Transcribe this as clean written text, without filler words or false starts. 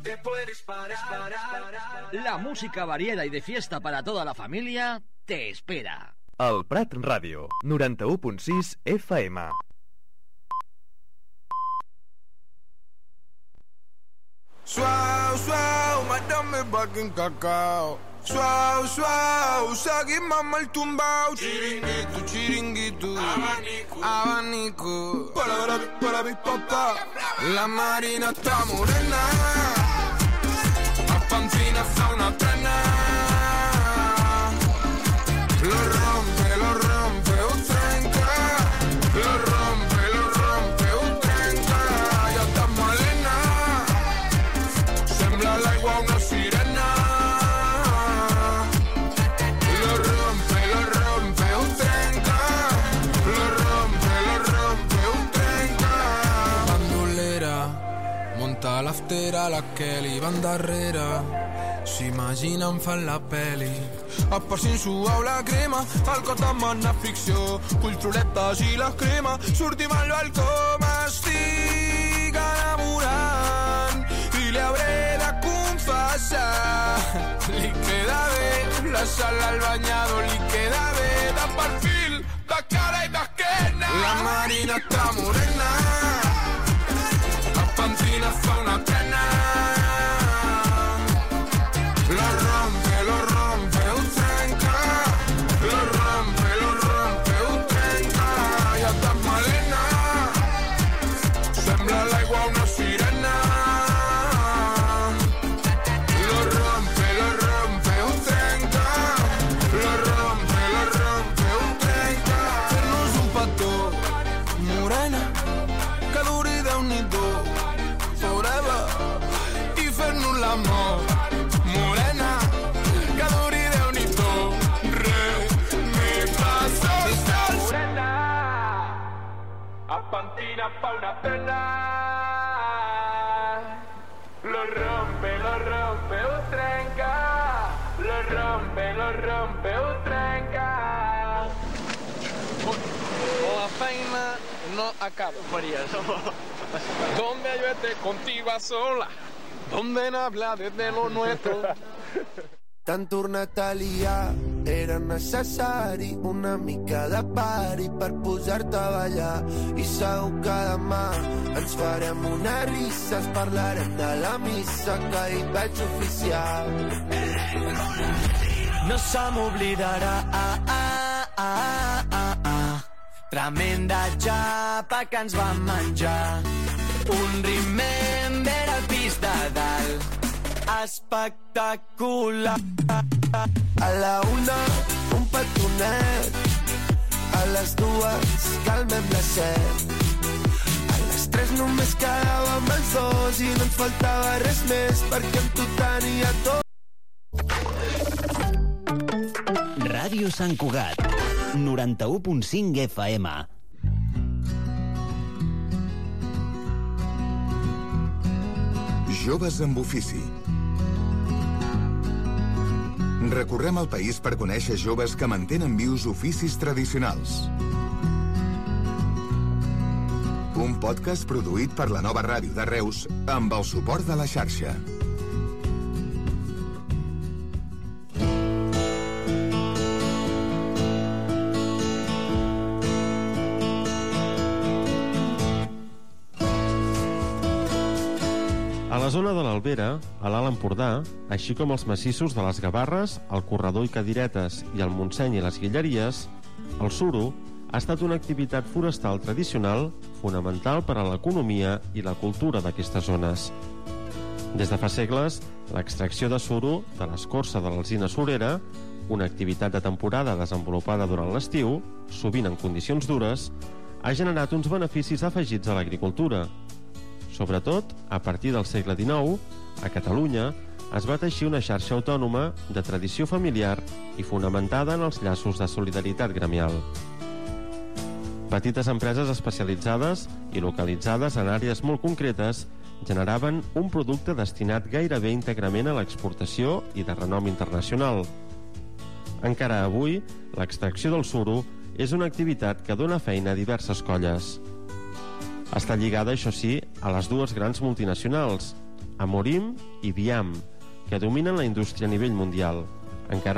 te puedes parar. La música variada y de fiesta para toda la familia te espera. El Prat Ràdio, 91.6 FM. Suau, suau, mátame pa' que cacao. Suau, suau, seguimos el tumbao. Chiringuito, chiringuito, abanico, abanico. Para mi papá. La marina está morena. A Pancina fa una pena. Lo rompe, un trenca. Lo rompe, un trenca. Ya está malena. Sembla l'aigua una sirena. Lo rompe, un trenca. Lo rompe, un trenca. Bandolera, monta l'aftera, la Kelly van darrere. S'imaginen fan la peli. Es passin suau la crema, el cos demana ficció. Culturetes i la crema, sortim al balcó. M'estic enamorant i li hauré de confessar. Li queda bé la sala al banyador, li queda bé de perfil, de cara i d'esquena. La marina està morena, a Pancina fa una pena. Lo rompe, un trenca. Lo rompe, un trenca. Ja està malena. Sembla l'aigua una sirena. Lo rompe, un trenca. Lo rompe, un trenca. Fer-nos un petó, morena, que duri Déu-n'hi-do, forever, i fer-nos l'amor. Morena, que duri Déu-n'hi-do, re, mi, fa, sol, sol. Morena, a Pancina fa una pena. Lo rompe, un trenca. Lo rompe, un trenca. La feina no acaba. Donde yo esté contigo a sola, donde no habla desde lo nuestro. T'han tornat a liar, era necessari una mica de pari per posar-te a ballar. I segur que demà ens farem una rissa, ens parlarem de la missa que hi vaig oficiar. No se m'oblidarà, tremenda xapa que ens vam menjar. Un remember al pis de dalt, espectacular. A la una, un petonet. A les dues, calmem la set. A les tres només quedàvem els dos i no ens faltava res més perquè amb tu tenia tot. Ràdio Sant Cugat, 91.5 FM. Joves amb ofici. Recorrem el país per conèixer joves que mantenen vius oficis tradicionals. Un podcast produït per la Nova Ràdio de Reus amb el suport de la xarxa. A la zona de l'Albera, a l'Alt Empordà, així com els massissos de les Gavarres, el Corredor i Cadiretes i el Montseny i les Guilleries, el suro ha estat una activitat forestal tradicional fonamental per a l'economia i la cultura d'aquestes zones. Des de fa segles, l'extracció de suro de l'escorça de l'alzina surera, una activitat de temporada desenvolupada durant l'estiu, sovint en condicions dures, ha generat uns beneficis afegits a l'agricultura. Sobretot, a partir del segle XIX, a Catalunya es va teixir una xarxa autònoma de tradició familiar i fonamentada en els llaços de solidaritat gremial. Petites empreses especialitzades i localitzades en àrees molt concretes generaven un producte destinat gairebé íntegrament a l'exportació i de renom internacional. Encara avui, l'extracció del suro és una activitat que dona feina a diverses colles. Està lligada, això sí, a les dues grans multinacionals, Amorim i Diam, que dominen la indústria a nivell mundial. Encara